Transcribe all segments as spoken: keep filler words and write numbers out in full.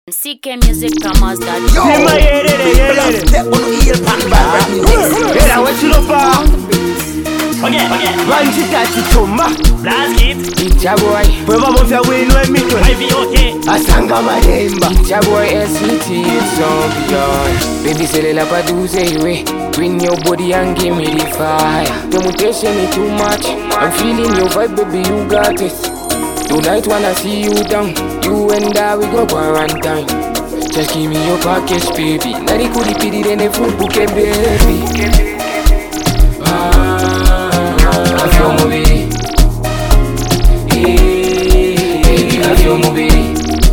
C K Music Promos that Yo, step on the heel pan bad music. Era what you look for. Okay, okay. One chita chichoma. Blast it. It's a boy. Wewe mofia winu emito. I be okay. Asanga mademba. It's a boy S C T, it's on beyond. Baby say la paduze iwe. Bring your body and give me the fire. The mutation is too much. I'm feeling your vibe, baby, you got it. Tonight wanna see you down. You and I, we go quarantine. Just give me your package, baby. Nari kuri pidi dene food bouquet, baby. Ah, I feel movie. Hey, baby, I feel movie.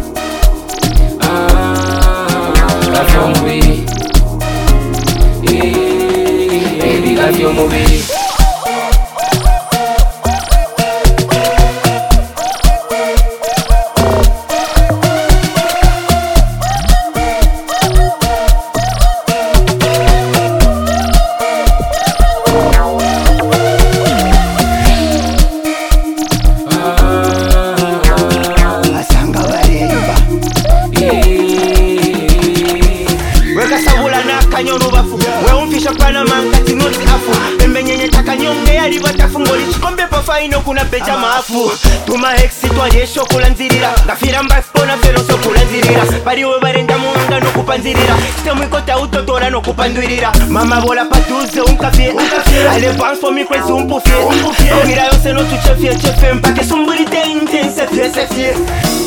Ah, I feel movie. Hey, baby, I feel movie. Ino kuna pecha maafu Tuma exi tualie shokula nzirira Gafira mbafona fero sokula nzirira Pariwe barenda muanga no kupanzirira Stemu ikota utotora no kupandwirira Mama bola patuze unkafie Ale bounce for me crazy umpufie Mira yose no tu chefie chefe Mpake sumburi te intense fie se fie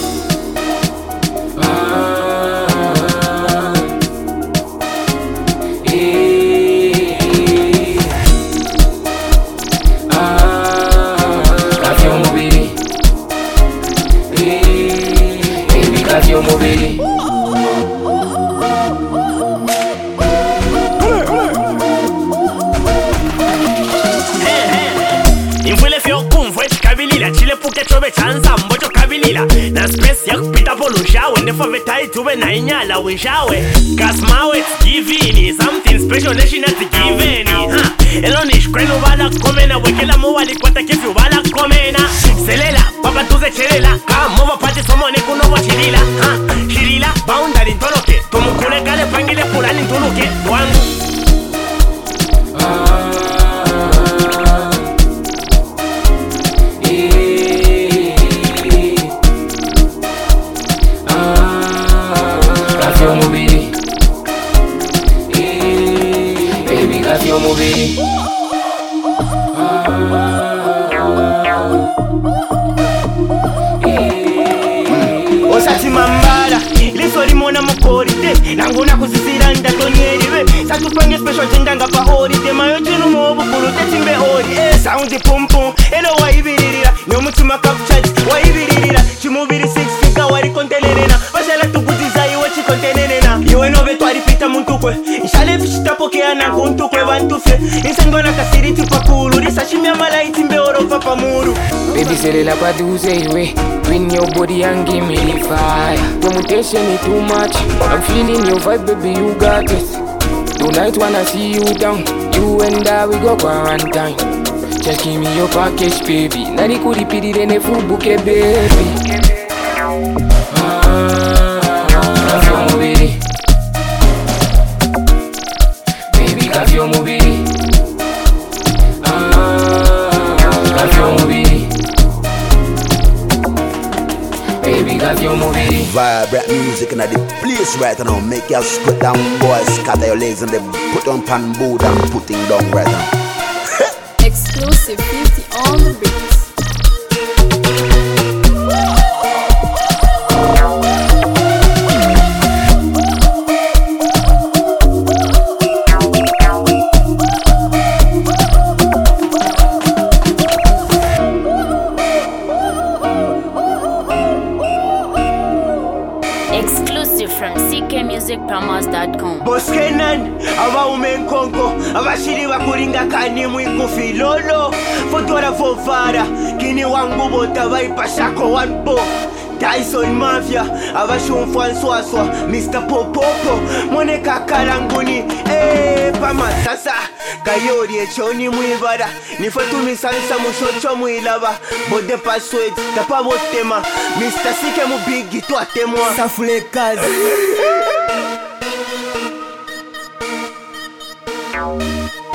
Your movie. Infule fio kumfwe kabilila chile puke chobe chanza mbocho kabilila na space ya kupita polo shawe ndefo vetai tube na inyala wishawe kasmawe givini something special nation at giveni ha elonish kwenu bala komena wekela muwali kwata kifu bala komena selela papa tuze chelela kama mova pati somone kuno wachirila ha shirila boundary ntoloke tumukule kale pangile pulani ntuluke wangu Your movie, hey, baby, got your movie. Osati mambala, liso limona mukorite Nanguna kusisira ndatonyeriwe Satupenge special jindanga pa orite Mayo chinu mobu kurute timbe ori Eh, sound pum pum, eno waibiririra Nyomutima kapchati, waibiririra Chimubiri six figure wari kontelerena Bashala tukutiza iwe chikontenenena Iwe nove twari pita muntukwe Ishale fishitapokea na kuntukwe bantufe Insangona kasiriti pakulu Risashimia malaiti mbe orofa pamuru Baby say la paduze iwe. Bring your body and give me the fire. The mutation is too much. I'm feeling your vibe, baby, you got it. Tonight wanna see you down. You and I, we go quarantine. Just give me your package, baby. Nari kuri pidi dene food bouquet, baby. Ah, got your movie. Baby, got your movie. Ah, got your movie. Baby, got your movie. Vibrate music in the place right now. Make your squat down, boys. Scatter your legs and then put on pan board and putting down right now. exclusive fifty on the beats. Exclusive from C K Music Promos dot com. Boskenan, aba umenkonko abashiri bakuringa kani mwikufi lolo fotora fofara kini wangu bota baipashako wanpo Dyson Mafia, Avashon François, Mister Popopo, Moneka Karanguni, eh, Pama Sasa, Kayori, Choni Muivada, Nifatumi Sansa Mushocho Muilava, Bode Password, Tapabotema, Mister Sikemu Bigi, Toatemwa, Safulekazi.